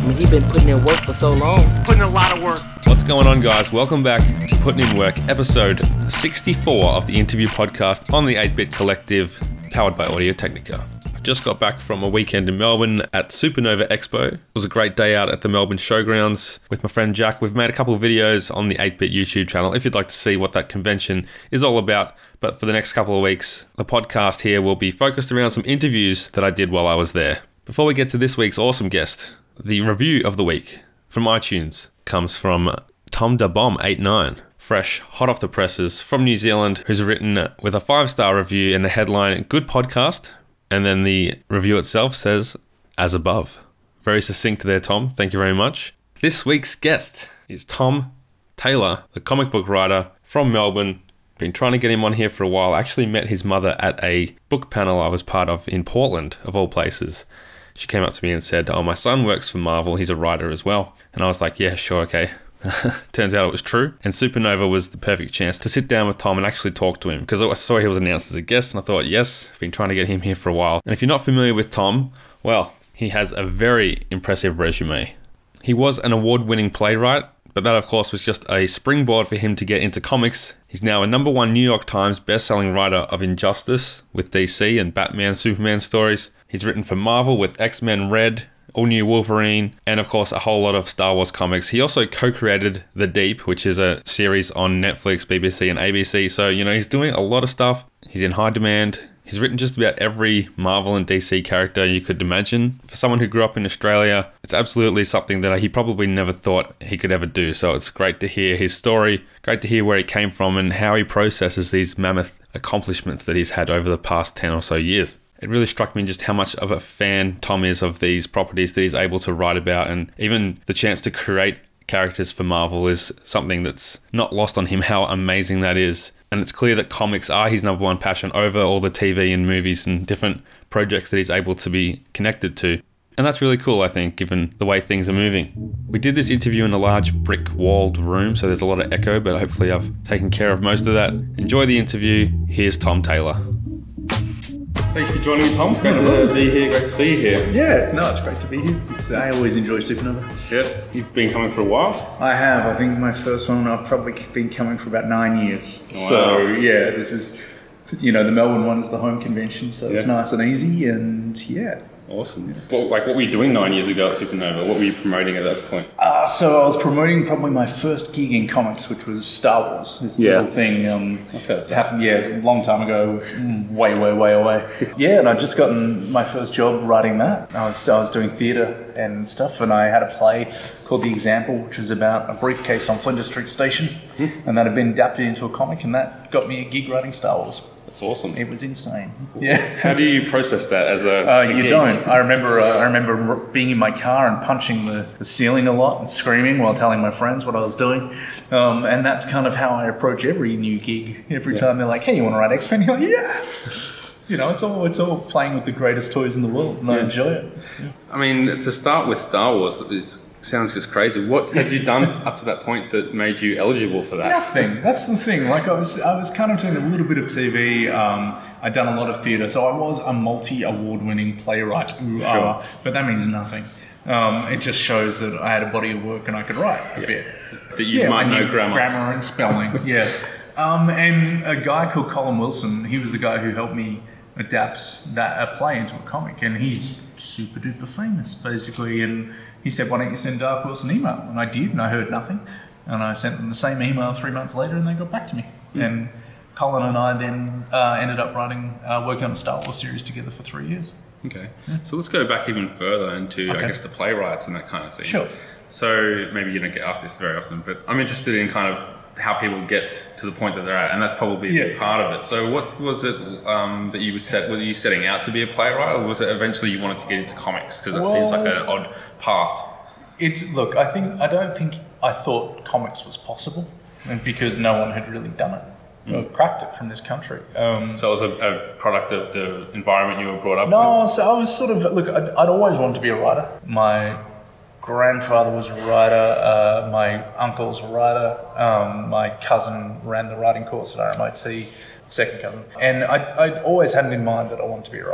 mean, he been putting in work for so long. Putting a lot of work. What's going on, guys? Welcome back to Putting in Work, episode 64 of the interview podcast on the 8-Bit Collective, powered by Audio Technica. I've just got back from a weekend in Melbourne at Supernova Expo. It was a great day out at the Melbourne Showgrounds with my friend Jack. We've made a couple of videos on the 8-Bit YouTube channel if you'd like to see what that convention is all about. But for the next couple of weeks, the podcast here will be focused around some interviews that I did while I was there. Before we get to this week's awesome guest, the review of the week from iTunes comes from Tom Da Bomb 89, fresh, hot off the presses from New Zealand, who's written with a 5-star review in the headline, "Good podcast," and then the review itself says, "As above." Very succinct there, Tom. Thank you very much. This week's guest is Tom Taylor, the comic book writer from Melbourne. Been trying to get him on here for a while. I actually met his mother at a book panel I was part of in Portland, of all places. She came up to me and said, "Oh, my son works for Marvel. He's a writer as well." And I was like, "Yeah, sure, okay." Turns out it was true. And Supernova was the perfect chance to sit down with Tom and actually talk to him, because I saw he was announced as a guest and I thought, yes, I've been trying to get him here for a while. And if you're not familiar with Tom, well, he has a very impressive resume. He was an award-winning playwright, but that, of course, was just a springboard for him to get into comics. He's now a #1 New York Times best-selling writer of Injustice with DC and Batman, Superman stories. He's written for Marvel with X-Men Red, All New Wolverine, and of course a whole lot of Star Wars comics. He also co-created The Deep, which is a series on Netflix, BBC, and ABC. So, he's doing a lot of stuff. He's in high demand. He's written just about every Marvel and DC character you could imagine. For someone who grew up in Australia, it's absolutely something that he probably never thought he could ever do. So it's great to hear his story, great to hear where he came from and how he processes these mammoth accomplishments that he's had over the past 10 or so years. It really struck me just how much of a fan Tom is of these properties that he's able to write about, and even the chance to create characters for Marvel is something that's not lost on him, how amazing that is. And it's clear that comics are his #1 passion over all the TV and movies and different projects that he's able to be connected to. And that's really cool, I think, given the way things are moving. We did this interview in a large brick-walled room, so there's a lot of echo, but hopefully I've taken care of most of that. Enjoy the interview. Here's Tom Taylor. Thanks for joining me, Tom. It's great to be here. Great to see you here. Yeah, no, it's great to be here. I always enjoy Supernova. Yeah, you've been coming for a while? I have. I think my first one, I've probably been coming for about 9 years. Wow. So, yeah, this is, the Melbourne one is the home convention, so it's nice and easy, and yeah. Awesome. What were you doing 9 years ago at Supernova? What were you promoting at that point? So I was promoting probably my first gig in comics, which was Star Wars. This little thing happened, a long time ago, way away. Yeah, and I'd just gotten my first job writing that. I was doing theatre and stuff, and I had a play called The Example, which was about a briefcase on Flinders Street Station, and that had been adapted into a comic, and that got me a gig writing Star Wars. That's awesome. It was insane. Yeah. How do you process that as a you gig? don't. I remember being in my car and punching the ceiling a lot and screaming while telling my friends what I was doing. And that's kind of how I approach every new gig. Every time they're like, "Hey, you want to write X-Men?" You're like, "Yes!" It's all playing with the greatest toys in the world, and I enjoy it. Yeah. I mean, to start with Star Wars, sounds just crazy. What had you done up to that point that made you eligible for that? Nothing. That's the thing. Like I was kind of doing a little bit of TV. I'd done a lot of theatre, so I was a multi-award-winning playwright. But that means nothing. It just shows that I had a body of work and I could write a bit. That you might know grammar and spelling. Yeah. And a guy called Colin Wilson. He was the guy who helped me adapt a play into a comic, and he's super duper famous, basically. And he said, "Why don't you send Dark Horse an email?" And I did, and I heard nothing. And I sent them the same email 3 months later, and they got back to me. And Colin and I then ended up working on a Star Wars series together for 3 years. Okay. Yeah. So let's go back even further into, I guess, the playwrights and that kind of thing. Sure. So maybe you don't get asked this very often, but I'm interested in kind of how people get to the point that they're at, and that's probably a big part of it. So what was it that you were you setting out to be a playwright, or was it eventually you wanted to get into comics? Because that seems like an odd path. I don't think I thought comics was possible, and because no one had really done it or cracked it from this country. So it was a product of the environment you were brought up with? No, so I was sort of, I'd always wanted to be a writer. My grandfather was a writer, my uncle's a writer, my cousin ran the writing course at RMIT, second cousin. And I'd always had it in mind that I wanted to be a writer.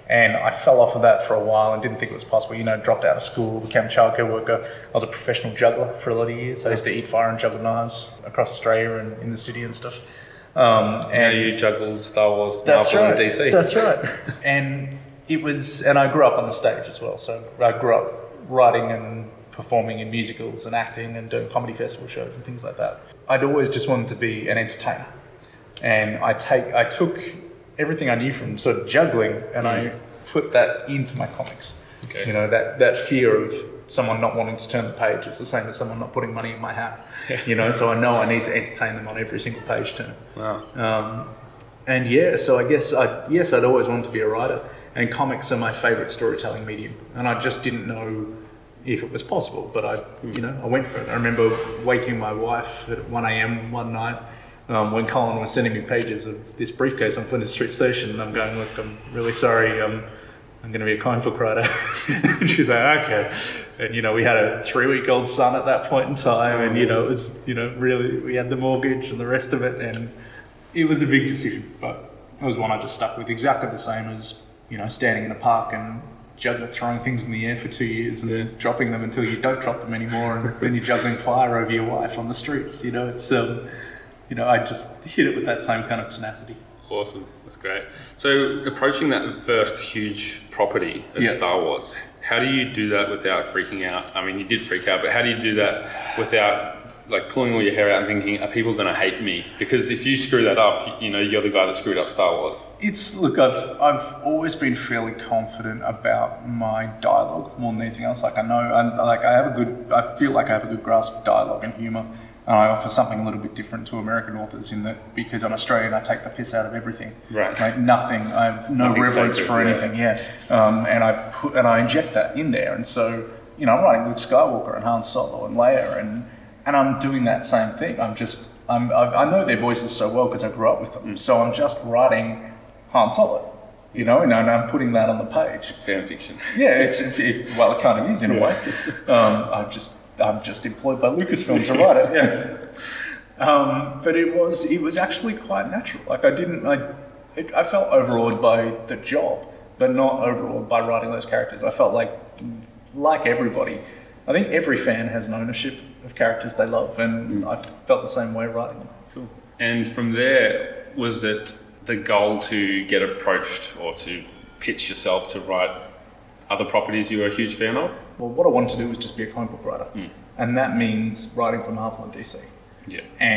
And I fell off of that for a while and didn't think it was possible. Dropped out of school, became a childcare worker. I was a professional juggler for a lot of years. I used to eat fire and juggle knives across Australia and in the city and stuff. And you juggled Star Wars, that's Marvel, right, and DC. That's right. And I grew up on the stage as well. So I grew up writing and performing in musicals and acting and doing comedy festival shows and things like that. I'd always just wanted to be an entertainer. And I took everything I knew from sort of juggling and I put that into my comics. Okay. That fear of someone not wanting to turn the page is the same as someone not putting money in my hat. So I know I need to entertain them on every single page turn. Wow. So I guess I'd always wanted to be a writer, and comics are my favorite storytelling medium, and I just didn't know if it was possible, but I went for it. I remember waking my wife at 1 a.m. one night when Colin was sending me pages of this briefcase on Flinders Street Station, and I'm going, look, I'm really sorry, I'm going to be a comic book writer. And she's like, okay. And, we had a 3-week-old son at that point in time, and, it was, really, we had the mortgage and the rest of it, and it was a big decision, but it was one I just stuck with, exactly the same as, standing in a park and throwing things in the air for 2 years and then dropping them until you don't drop them anymore, and then you're juggling fire over your wife on the streets. It's I just hit it with that same kind of tenacity. Awesome, that's great. So approaching that first huge property as Star Wars, how do you do that without freaking out? I mean, you did freak out, but how do you do that without pulling all your hair out and thinking, are people going to hate me? Because if you screw that up, you're the guy that screwed up Star Wars. I've always been fairly confident about my dialogue more than anything else. I feel like I have a good grasp of dialogue and humour. And I offer something a little bit different to American authors in that because I'm Australian, I take the piss out of everything. Right. Nothing. I have no reverence for anything. And I inject that in there. And so, I'm writing Luke Skywalker and Han Solo and Leia, and I'm doing that same thing. I know their voices so well because I grew up with them. So I'm just writing Han Solo, and I'm putting that on the page. Fan fiction. Yeah, it kind of is in a way. I'm just employed by Lucasfilm to write it. Yeah. But it was actually quite natural. I felt overawed by the job, but not overawed by writing those characters. I felt like everybody, I think every fan has an ownership of characters they love, and I felt the same way writing them. Cool. And from there, was it the goal to get approached or to pitch yourself to write other properties you were a huge fan of? Well, what I wanted to do was just be a comic book writer, and that means writing for Marvel and DC. Yeah.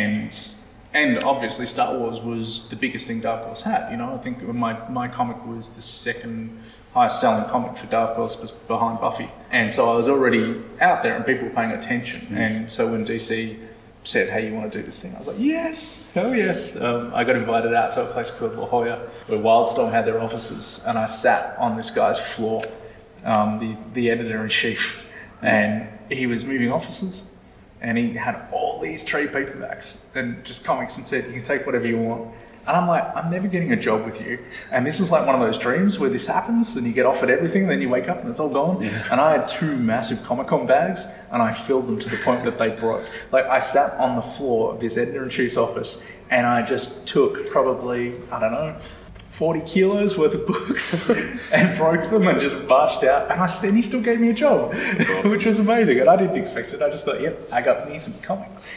And obviously Star Wars was the biggest thing Dark Horse had. I think my comic was the second highest selling comic for Dark Horse, was behind Buffy. And so I was already out there and people were paying attention. And so when DC said, hey, you want to do this thing? I was like, yes, hell yes. I got invited out to a place called La Jolla where Wildstorm had their offices, and I sat on this guy's floor, the editor-in-chief, and he was moving offices. And he had all these trade paperbacks and just comics and said, you can take whatever you want. And I'm like, I'm never getting a job with you. And this is like one of those dreams where this happens and you get offered everything, and then you wake up and it's all gone. Yeah. And I had 2 massive Comic-Con bags and I filled them to the point that they broke. I sat on the floor of this editor-in-chief's office and I just took probably, 40 kilos worth of books and broke them and just barged out, and he still gave me a job, awesome. Which was amazing. And I didn't expect it. I just thought, I got me some comics.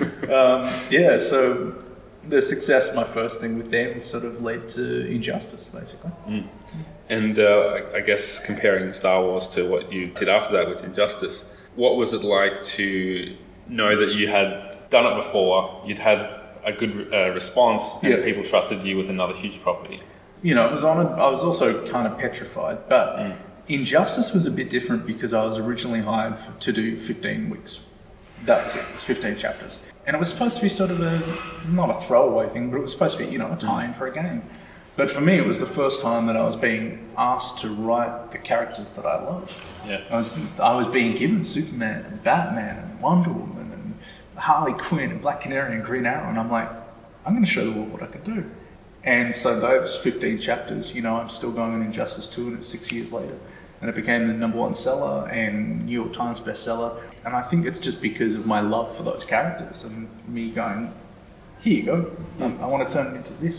So the success of my first thing with them sort of led to Injustice, basically. And I guess comparing Star Wars to what you did after that with Injustice, what was it like to know that you had done it before, you'd had a good response, and people trusted you with another huge property? It was honoured. I was also kind of petrified, but Injustice was a bit different because I was originally hired to do 15 weeks. That was it. It was 15 chapters. And it was supposed to be sort of not a throwaway thing, but it was supposed to be, a tie-in for a game. But for me, it was the first time that I was being asked to write the characters that I love. Yeah. I was being given Superman and Batman and Wonder Woman and Harley Quinn and Black Canary and Green Arrow, and I'm like, I'm going to show the world what I can do. And so those 15 chapters, I'm still going on Injustice 2, and it's 6 years later. And it became the #1 seller and New York Times bestseller. And I think it's just because of my love for those characters and me going, here you go, I want to turn it into this.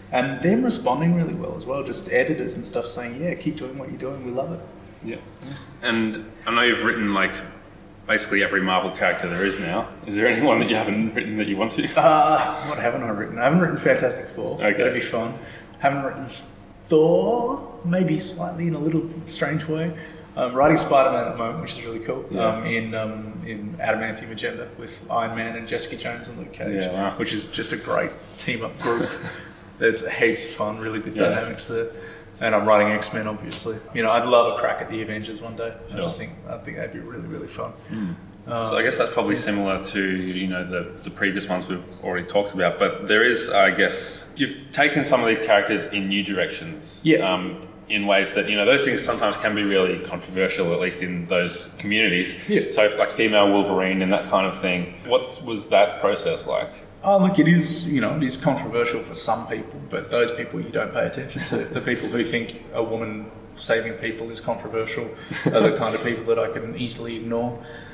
and them responding really well as well. Just editors and stuff saying, yeah, keep doing what you're doing. We love it. Yeah. And I know you've written like basically every Marvel character there is now. Is there anyone that you haven't written that you want to? What haven't I written? I haven't written Fantastic Four. Okay. That'd be fun. Haven't written Thor, maybe slightly in a little strange way. Writing Spider-Man at the moment, which is really cool. Yeah. In Adamantium Agenda with Iron Man and Jessica Jones and Luke Cage, Yeah, wow. which is just a great team-up group. It's heaps of fun, really good Yeah. dynamics there. And I'm writing X-Men, obviously. You know, I'd love a crack at the Avengers one day. Sure. I think that'd be really, really fun. So I guess that's probably similar to, you know, the previous ones we've already talked about, but there is, I guess, you've taken some of these characters in new directions. Yeah. In ways that, you know, those things sometimes can be really controversial, at least in those communities. Yeah. So like female Wolverine and that kind of thing. What was that process like? Oh, look, it is controversial for some people, but those people you don't pay attention to. The people who think a woman saving people is controversial are the kind of people that I can easily ignore.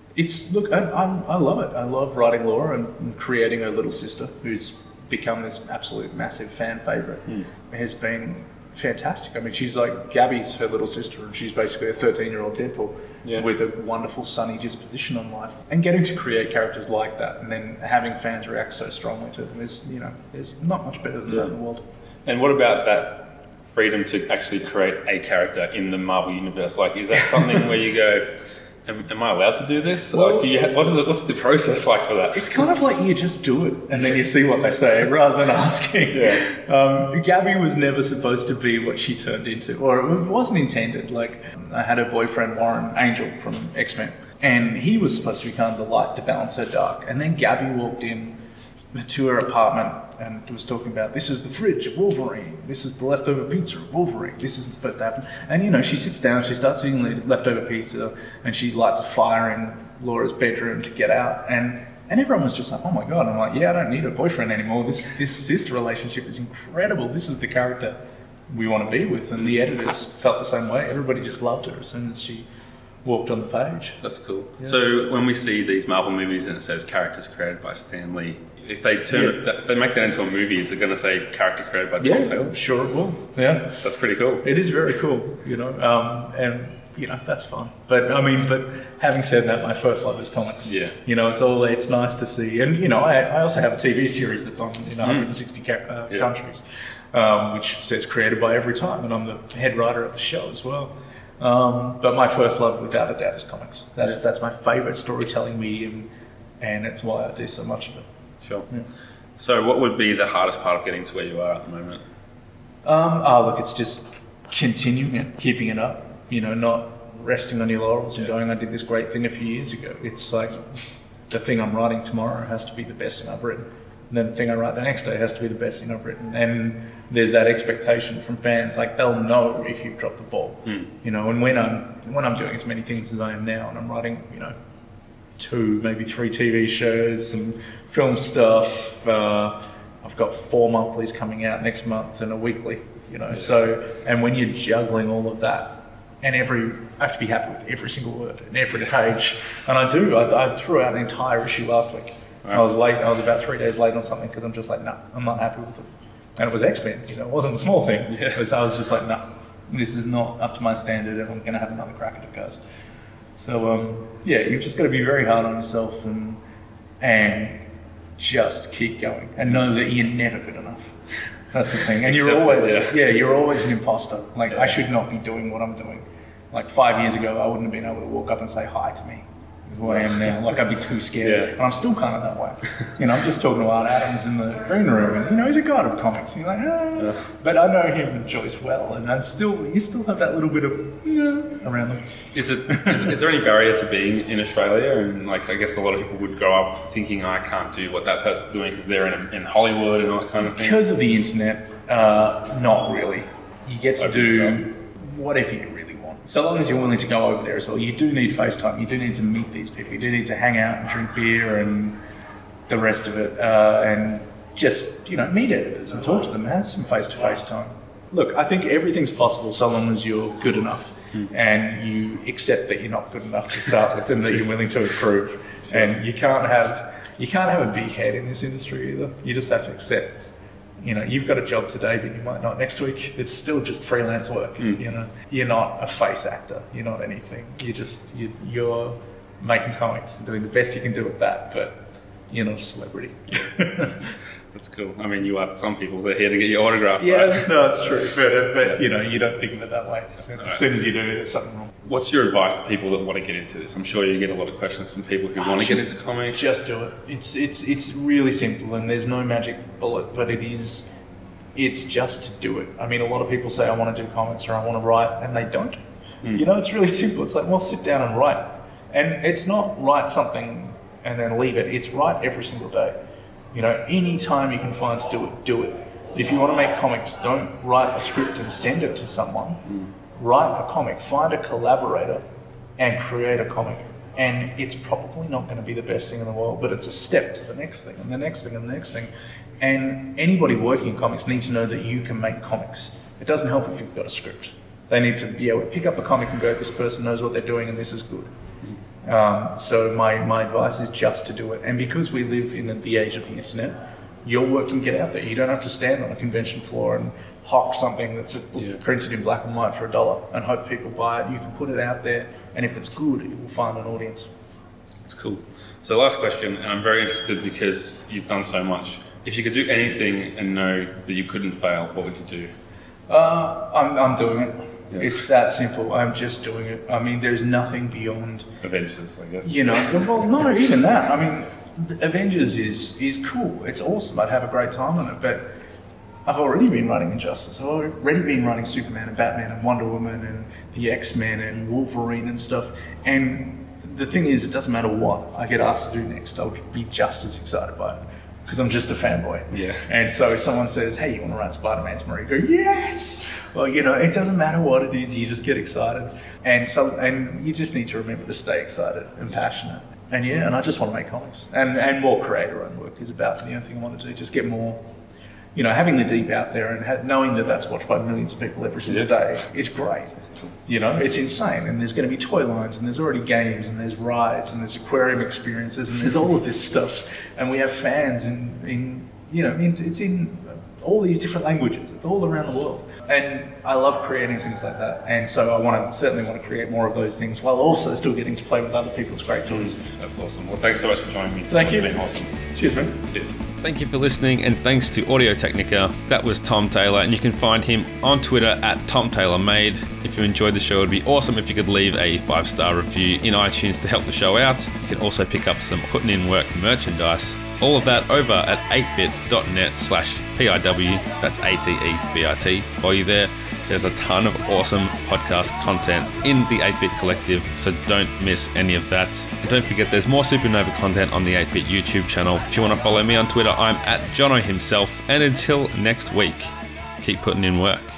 I love it. I love writing Laura and creating her little sister, who's become this absolute massive fan favourite. Has been fantastic. I mean, she's like, Gabby's her little sister, and she's basically a 13-year-old Deadpool with a wonderful sunny disposition on life. And getting to create characters like that, and then having fans react so strongly to them is, there's not much better than that in the world. And what about that freedom to actually create a character in the Marvel universe? Like, is that something where you go, am I allowed to do this? Well, Like, what's the process like for that? It's kind of like you just do it and then you see what they say rather than asking. Gabby was never supposed to be what she turned into, or it wasn't intended. Like, I had a boyfriend, Warren Angel from X-Men, and he was supposed to be kind of the light to balance her dark. And then Gabby walked in to her apartment and was talking about, this is the fridge of Wolverine, this is the leftover pizza of Wolverine, this isn't supposed to happen. And she sits down, she starts eating the leftover pizza, and she lights a fire in Laura's bedroom to get out, and everyone was just like, oh my god. I'm like, yeah, I don't need a boyfriend anymore. This sister relationship is incredible. This is the character we want to be with. And the editors felt the same way. Everybody just loved her as soon as she walked on the page. That's cool. Yeah. So when we see these Marvel movies and it says characters created by Stan Lee, if they if they make that into a movie, is it going to say character created by Tom Taylor? Sure it will. Yeah, that's pretty cool. It is very cool, and that's fun. But having said that, my first love is comics. Yeah. It's nice to see, and I also have a TV series that's on in 160 countries, which says created by Every Time, and I'm the head writer of the show as well. But my first love, without a doubt, is comics. That's my favourite storytelling medium, and it's why I do so much of it. Sure. Yeah. So what would be the hardest part of getting to where you are at the moment? Look, it's just continuing it, keeping it up, not resting on your laurels and going, I did this great thing a few years ago. It's like the thing I'm writing tomorrow has to be the best thing I've written. And then the thing I write the next day has to be the best thing I've written. And there's that expectation from fans, like they'll know if you've dropped the ball. And when I'm doing as many things as I am now, and I'm writing, 2, maybe 3 TV shows, some film stuff. I've got 4 monthlies coming out next month and a weekly, So, and when you're juggling all of that, and I have to be happy with every single word and every page, and I do. I threw out an entire issue last week. Right. I was late. I was about 3 days late on something because I'm just like, no, I'm not happy with it. And it was X-Men. It wasn't a small thing. Yeah. I was just like, no, this is not up to my standard, and I'm going to have another crack at it, guys. So, you've just got to be very hard on yourself and just keep going and know that you're never good enough. That's the thing. And you're always an imposter. Like, I should not be doing what I'm doing. Like 5 years ago, I wouldn't have been able to walk up and say hi to me. Who I am now. Like, I'd be too scared. And I'm still kind of that way. I'm just talking to Art Adams in the green room, and he's a god of comics. And you're like, But I know him and Joyce well, and you still have that little bit of around them. Is there any barrier to being in Australia? And like, I guess a lot of people would grow up thinking, I can't do what that person's doing because they're in Hollywood and all that kind of thing. Because of the internet, not really. You get to do whatever you really want. So long as you're willing to go over there as well. You do need FaceTime. You do need to meet these people. You do need to hang out and drink beer and the rest of it. And just, meet editors and talk to them. Have some face-to-face time. Look, I think everything's possible so long as you're good enough and you accept that you're not good enough to start with and that you're willing to improve. And you can't have a big head in this industry either. You just have to accept you've got a job today, but you might not next week. It's still just freelance work. You're not a face actor. You're not anything. You're making comics and doing the best you can do at that, but you're not a celebrity. That's cool. I mean, you are to some people. They're here to get your autograph. Yeah, right? no, it's true. But you don't think of it that way. As soon as you do, there's something wrong. What's your advice to people that want to get into this? I'm sure you get a lot of questions from people who want to get into comics. Just do it. It's really simple, and there's no magic bullet, but it's just to do it. I mean, a lot of people say, I want to do comics or I want to write, and they don't. It's really simple. It's like, well, sit down and write. And it's not write something and then leave it. It's write every single day. Any time you can find to do it, do it. If you want to make comics, don't write a script and send it to someone. Write a comic, find a collaborator and create a comic. And it's probably not going to be the best thing in the world, but it's a step to the next thing and the next thing and the next thing. And anybody working in comics needs to know that you can make comics. It doesn't help if you've got a script. They need to be able to pick up a comic and go, this person knows what they're doing and this is good. So my advice is just to do it. And because we live in the age of the internet, your work can get out there. You don't have to stand on a convention floor and hawk something that's printed in black and white for $1 and hope people buy it. You can put it out there, and if it's good, it will find an audience. That's cool. So last question, and I'm very interested because you've done so much. If you could do anything and know that you couldn't fail, what would you do? I'm doing it. Yeah. It's that simple. I'm just doing it. I mean, there's nothing beyond Avengers, I guess. Well, not even that. I mean, Avengers is cool. It's awesome. I'd have a great time on it. But I've already been writing Injustice. I've already been writing Superman and Batman and Wonder Woman and the X-Men and Wolverine and stuff. And the thing is, it doesn't matter what I get asked to do next. I'll be just as excited by it. Because I'm just a fanboy. Yeah. And so if someone says, hey, you want to write Spider-Man tomorrow? You go, yes! Well, it doesn't matter what it is, you just get excited. And you just need to remember to stay excited and passionate. And I just want to make comics. And more creator-owned work is about the only thing I want to do. Just get more, having the deep out there and knowing that that's watched by millions of people every single day is great. It's insane. And there's going to be toy lines, and there's already games, and there's rides, and there's aquarium experiences, and there's all of this stuff. And we have fans it's in all these different languages. It's all around the world. And I love creating things like that. And so I certainly want to create more of those things while also still getting to play with other people's great toys. That's awesome. Well, thanks so much for joining me. Thank you. It's been awesome. Cheers, man. Cheers. Thank you for listening, and thanks to Audio Technica. That was Tom Taylor, and you can find him on Twitter at TomTaylorMade. If you enjoyed the show, it would be awesome if you could leave a 5-star review in iTunes to help the show out. You can also pick up some Putting in Work merchandise. All of that over at 8bit.net/PIW. That's ATEBIT. While you're there, there's a ton of awesome podcast content in the 8-Bit Collective, so don't miss any of that. And don't forget, there's more Supernova content on the 8-Bit YouTube channel. If you want to follow me on Twitter, I'm at Jono himself. And until next week, keep putting in work.